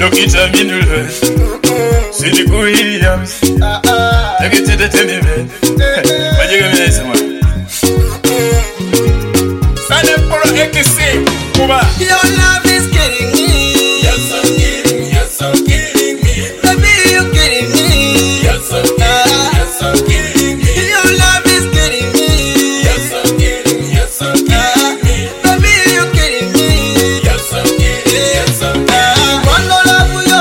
Dokita Minule, Sidiku Williams, take it to the tenement. But you give me this one. Stand up for a XC. Your love is killing me. You're so killing me. You're so killing me. Baby, you're killing me. You're so killing me. You're so killing me. Your love is killing me. You're so killing me. You're so killing me. Baby, you're killing me. You're so killing me. You're so killing me. Cuando la buyo,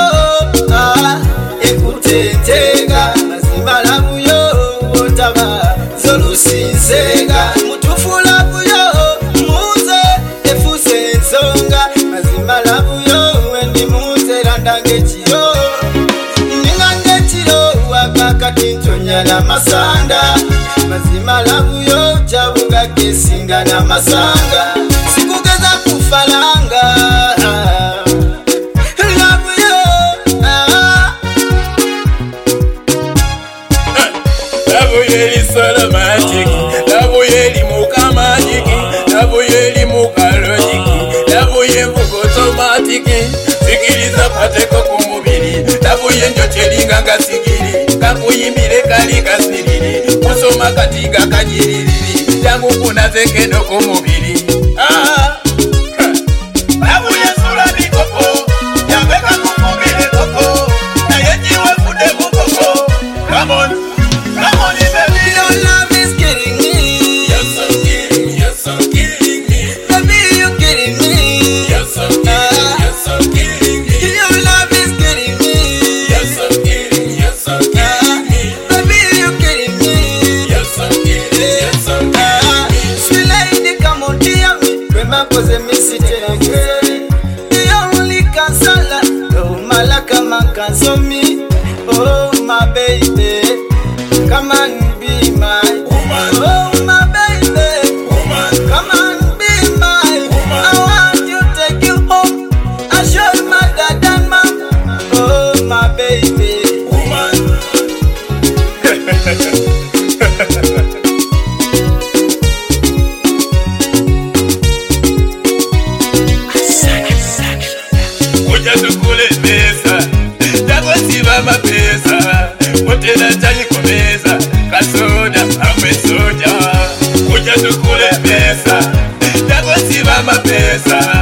ekutetega, mazima la buyo, otaba, zolusinzega, mutufu la buyo, muze, efuse nsonga, mazima la buyo, wendi muze landange chiro, ningange chiro, wakakati ntonya na masanda, mazima la buyo, chabuga kesinga na masanga, sikugeza kufalanga, Yeli solo magic, lavo yeli muka magic, lavo yeli muka logic, lavo yemvugo automatic, sikiliza pateko kumubiri, lavo yenjo chelinga nga sigiri, kakuyimbire kali kasiriri, kusoma katinga kajiriri, jangu kuna zekeno kumubiri. Lavo yesula bikopo, yambeka kumubiri koko, na yejiwe kude kukoko, come on. So me, oh my baby, come on be my woman. Oh my baby, woman, come on be my woman. I want you take you home. I show you my dad and mom. Oh my baby, woman. Mapesa, motela chai komeza, kasoda amwe soja, kuja tukule pesa, jago siba mapesa.